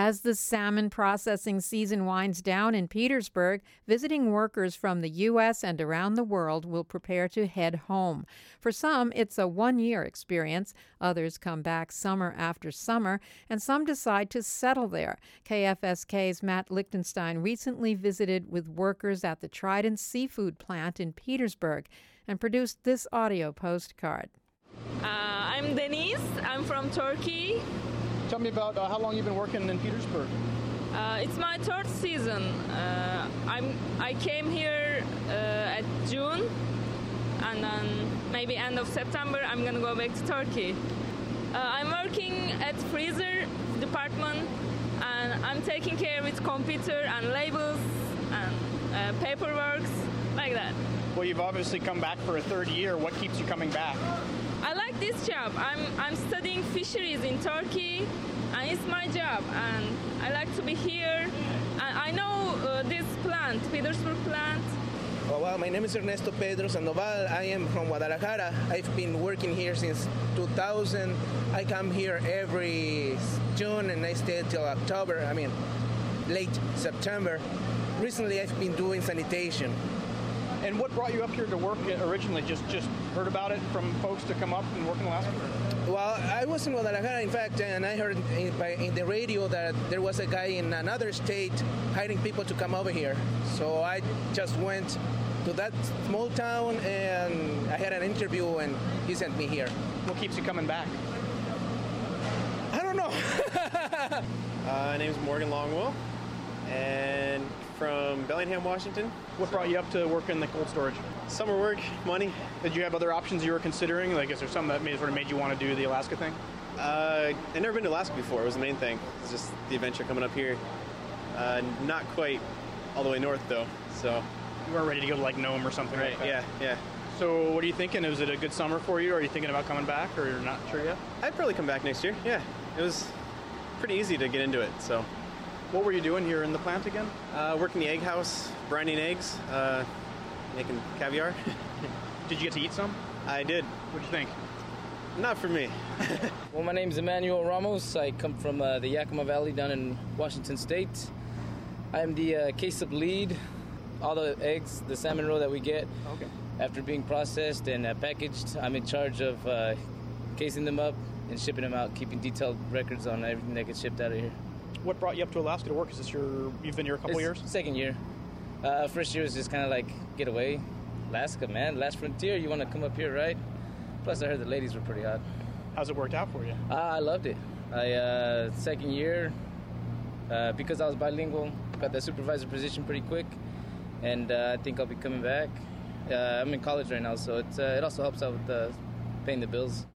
As the salmon processing season winds down in Petersburg, visiting workers from the U.S. and around the world will prepare to head home. For some, it's a one-year experience. Others come back summer after summer, and some decide to settle there. KFSK's Matt Lichtenstein recently visited with workers at the Trident Seafood plant in Petersburg and produced this audio postcard. I'm Denise. I'm from Turkey. Tell me about how long you've been working in Petersburg. It's my third season. I came here at June, and then maybe end of September I'm gonna go back to Turkey. I'm working at freezer department, and I'm taking care with computer and labels and paperwork, like that. Well, you've obviously come back for a third year. What keeps you coming back? I like this job. I'm studying fisheries in Turkey, and it's my job, and I like to be here. And I know this plant, Petersburg plant. Well, my name is Ernesto Pedro Sandoval. I am from Guadalajara. I've been working here since 2000. I come here every June and I stay till October, late September. Recently, I've been doing sanitation. And what brought you up here to work originally? Just heard about it from folks to come up and work in Alaska? Well, I was in Guadalajara, in fact, and I heard in the radio that there was a guy in another state hiring people to come over here. So I just went to that small town and I had an interview and he sent me here. What keeps you coming back? I don't know. My name is Morgan Longwell, and from Bellingham, Washington. What brought you up to work in the cold storage? Summer work, money. Did you have other options you were considering? Like, is there something that made you want to do the Alaska thing? I'd never been to Alaska before. It was the main thing. It's just the adventure coming up here. Not quite all the way north, though. So you weren't ready to go to like Nome or something, right? Like that? Yeah. So what are you thinking? Was it a good summer for you? Or are you thinking about coming back, or you're not sure yet? I'd probably come back next year. Yeah, it was pretty easy to get into it. So. What were you doing here in the plant again? Working the egg house, brining eggs, making caviar. Did you get to eat some? I did. What'd you think? Not for me. Well, my name's Emmanuel Ramos. I come from the Yakima Valley down in Washington State. I'm the case-up lead. All the eggs, the salmon roe that we get, after being processed and packaged, I'm in charge of casing them up and shipping them out, keeping detailed records on everything that gets shipped out of here. What brought you up to Alaska to work? Is this you've been here a couple years? Second year. First year was just kind of like, get away. Alaska, man, last frontier, you want to come up here, right? Plus, I heard the ladies were pretty hot. How's it worked out for you? I loved it. Second year, because I was bilingual, got that supervisor position pretty quick, and I think I'll be coming back. I'm in college right now, so it also helps out with paying the bills.